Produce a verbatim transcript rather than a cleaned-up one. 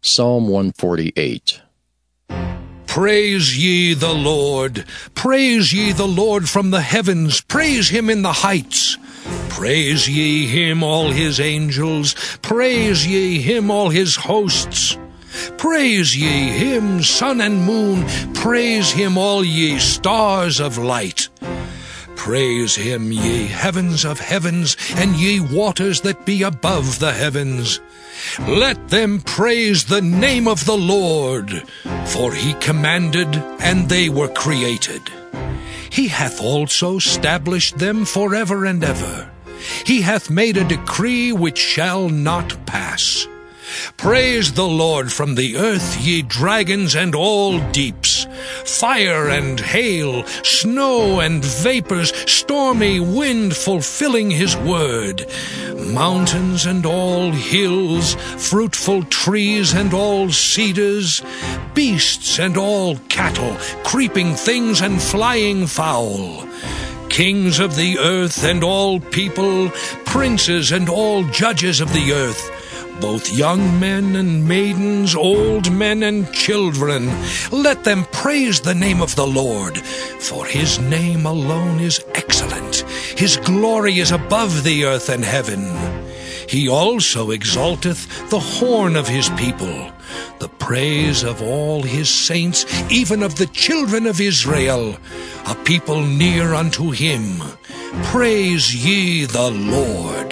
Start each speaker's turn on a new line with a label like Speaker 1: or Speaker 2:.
Speaker 1: Psalm one forty-eight.
Speaker 2: Praise ye the Lord. Praise ye the Lord from the heavens. Praise him in the heights. Praise ye him, all his angels. Praise ye him, all his hosts. Praise ye him, sun and moon. Praise him, all ye stars of light. Praise him, ye heavens of heavens, and ye waters that be above the heavens. Let them praise the name of the Lord, for he commanded, and they were created. He hath also established them forever and ever. He hath made a decree which shall not pass. Praise the Lord from the earth, ye dragons and all deeps, fire and hail, snow and vapors, stormy wind fulfilling his word, mountains and all hills, fruitful trees and all cedars, beasts and all cattle, creeping things and flying fowl, kings of the earth and all people, princes and all judges of the earth, both young men and maidens, old men and children. Let them praise the name of the Lord, for his name alone is excellent. His glory is above the earth and heaven. He also exalteth the horn of his people, the praise of all his saints, even of the children of Israel, a people near unto him. Praise ye the Lord.